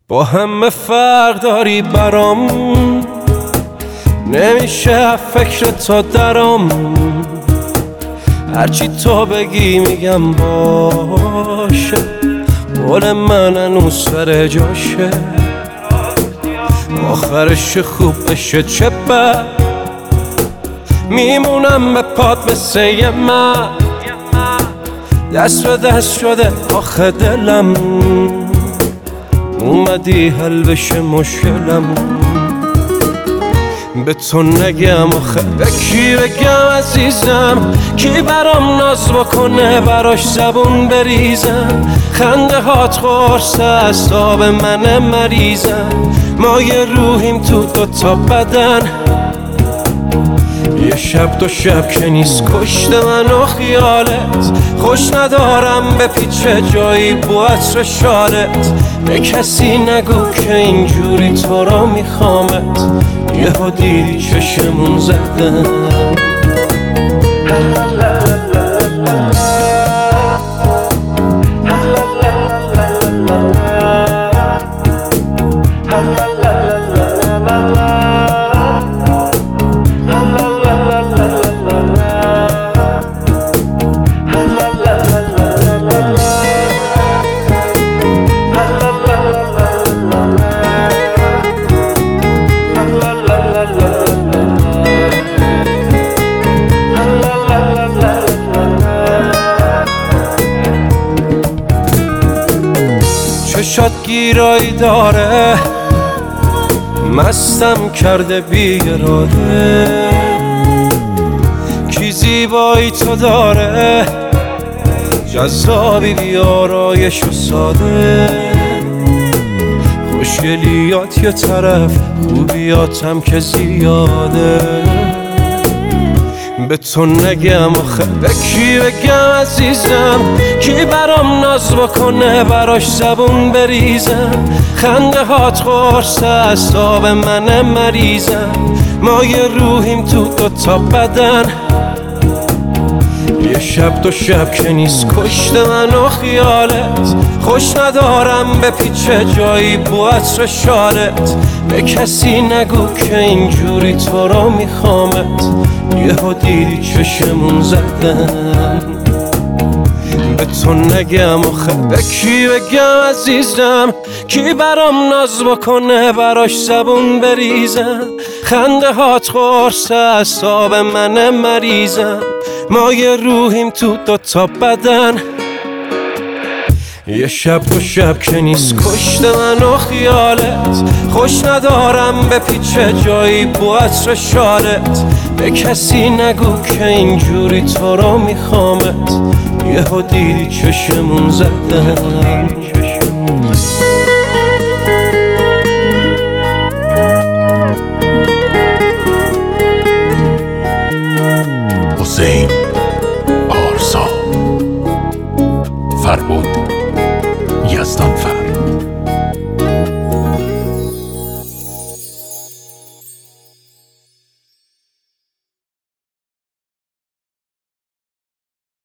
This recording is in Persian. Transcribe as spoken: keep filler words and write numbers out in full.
با همه فرق داری برام، نمیشه فکر تو درام. هرچی تو بگی میگم باشه، قول من هنوز سر جاشه. آخرش خوب بشه چه بد، میمونم به پات مثل یه من. دست به دست شده آخه دلم، اومدی حل بشه مشکلم. به تو نگم آخه به کی بگم عزیزم، کی برام ناز بکنه براش زبون بریزم. خنده هات قرص اعصاب من مریضم، ما یه روحیم تو دوتا بدن. یه شب دو شب که نیست کشته من و خیالت. خوش ندارم به پیچه جایی بو عطر شالت. به کسی نگو که اینجوری تو را میخوامت، یه ها دیدی چشمون زدن. چشات گیرایی داره، مستم کرده بی‌اراده. کی زیبایی تو داره، جذابی بیارایش و ساده. خوشگلیات یه طرف، خوبیاتم که زیاده. به تو نگم آخه به کی بگم عزیزم، کی برام ناز بکنه براش زبون بریزم. خنده هات قرص اعصاب من مریضم، ما یه روحیم تو دوتا بدن. یه شب دو شب که نیست کشته من و خیالت. خوش ندارم به پیچه جایی بو عطر شالت. به کسی نگو که اینجوری تو را میخوامت، یه ها دیدی چشمون زدن. به تو نگم آخه به کی بگم عزیزم، کی برام ناز بکنه براش زبون بریزم. خنده هات قرص اعصاب من مریضم، ما یه روحیم تو دوتا بدن. یه شب دو شب که نیست کشته من و خیالت. خوش ندارم به پیچه جایی بو عطر شالت. به کسی نگو که اینجوری تو را میخوامت، یه ها دیدی چشمون زدن.